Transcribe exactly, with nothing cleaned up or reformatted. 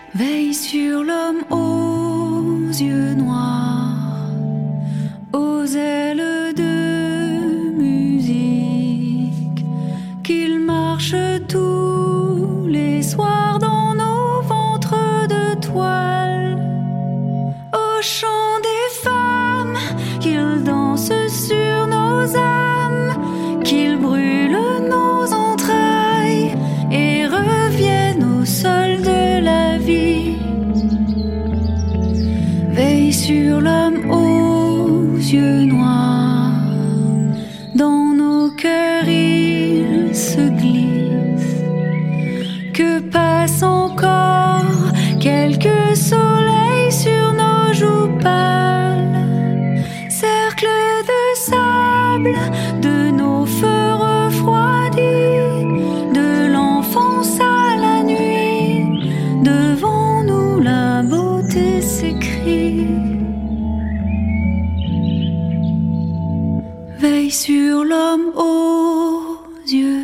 Veille sur l'homme aux yeux noirs, aux ailes de musique, qu'il marche tous les soirs dans nos ventres de toile, au chant des femmes, qu'il danse sur nos âmes, qu'il brûle nos entrailles et revienne au sol de la vie. Veille sur l'homme aux yeux noirs, dans nos cœurs il se glisse, que passe encore quelques soleils sur nos joues pâles, cercle de sable de nos feux refroidis, de l'enfance à la nuit, devant nous la beauté s'écrit. Veille sur l'homme aux yeux